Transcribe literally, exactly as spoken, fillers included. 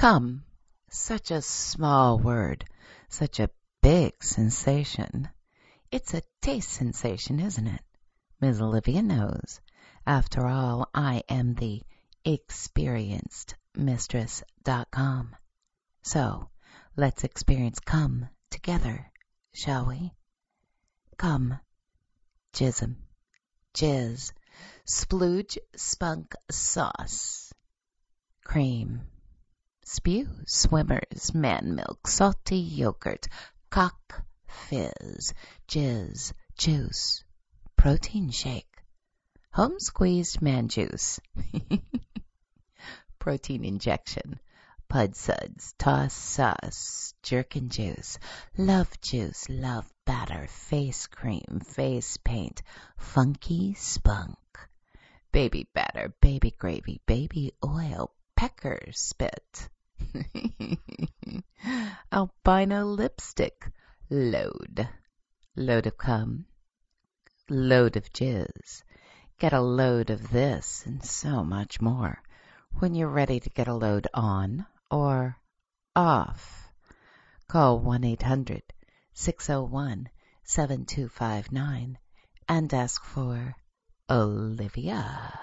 Come, such a small word, such a big sensation. It's a taste sensation, isn't it? Miss Olivia knows. After all, I am the experienced mistress dot com. So, let's experience come together, shall we? Come, jism, jizz, splooge, spunk, sauce, cream, spew, swimmers, man milk, salty yogurt, cock, fizz, jizz, juice, protein shake, home squeezed man juice, protein injection, pud suds, toss sauce, jerkin juice, love juice, love batter, face cream, face paint, funky spunk, baby batter, baby gravy, baby oil, pecker spit, albino lipstick, load, load of cum, load of jizz. Get a load of this and so much more when you're ready to get a load on or off. Call one eight hundred six oh one seven two five nine and ask for Olivia.